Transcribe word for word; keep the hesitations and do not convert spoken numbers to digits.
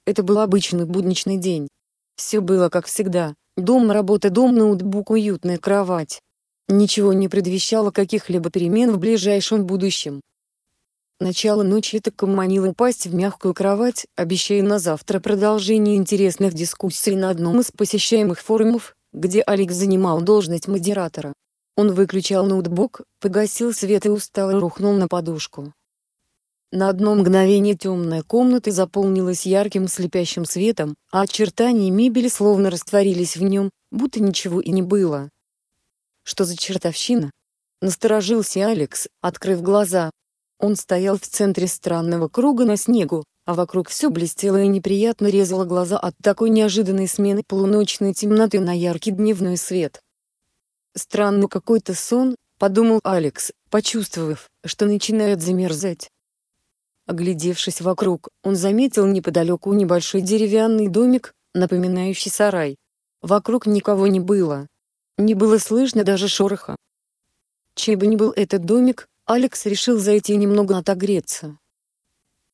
Это был обычный будничный день. Все было как всегда: дом, работа, дом, ноутбук, уютная кровать. Ничего не предвещало каких-либо перемен в ближайшем будущем. Начало ночи так манило упасть в мягкую кровать, обещая на завтра продолжение интересных дискуссий на одном из посещаемых форумов, где Алекс занимал должность модератора. Он выключал ноутбук, погасил свет и устало рухнул на подушку. На одно мгновение темная комната заполнилась ярким слепящим светом, а очертания мебели словно растворились в нем, будто ничего и не было. Что за чертовщина? Насторожился Алекс, открыв глаза. Он стоял в центре странного круга на снегу, а вокруг все блестело и неприятно резало глаза от такой неожиданной смены полуночной темноты на яркий дневной свет. «Странный какой-то сон», — подумал Алекс, почувствовав, что начинает замерзать. Оглядевшись вокруг, он заметил неподалеку небольшой деревянный домик, напоминающий сарай. Вокруг никого не было. Не было слышно даже шороха. Чей бы ни был этот домик, Алекс решил зайти немного отогреться.